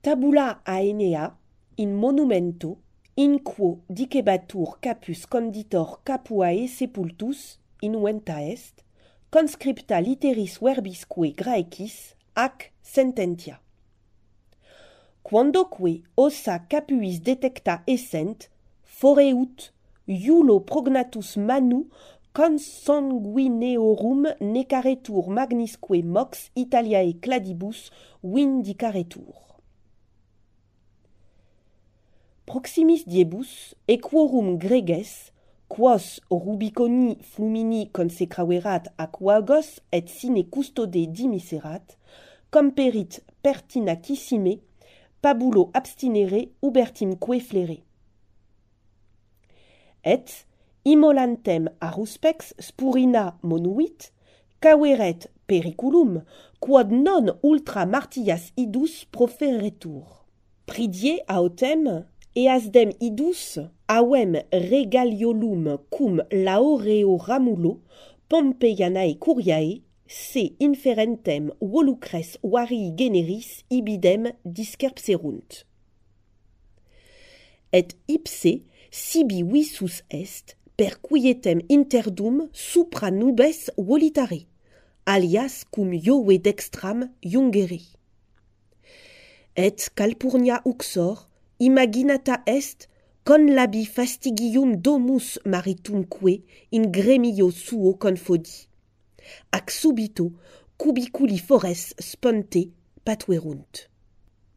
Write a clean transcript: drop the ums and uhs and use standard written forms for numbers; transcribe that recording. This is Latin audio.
Tabula aenea in monumento in quo dicebatur capus conditor capuae sepultus inuenta est, conscripta literis verbisque Graecis ac sententia. Quandoque ossa capuis detecta essent, foreut iulo prognatus manu consanguineorum necaretur magnisque mox Italiae cladibus vindicaretur. Proximis diebus, equorum greges, quos Rubiconi flumini consecraverat aquagos et sine custode dimiserat, comperit pertinacissime, pabulo abstinere ubertimque flere. Et, immolantem aruspex spurina monuit, caveret periculum, quod non ultra martillas idus proferetur. Pridie autem, easdem idus avem regaliolum cum laureo ramulo Pompeianae curiae se inferentem volucres varii generis ibidem discerpserunt. Et ipse sibi visus est per quietem interdum supra nubes volitare, alias cum Iove dextram jungere. Et calpurnia uxor imaginata est con labi fastigium domus maritumque in gremio suo confodi, ac subito cubiculi fores sponte patuerunt.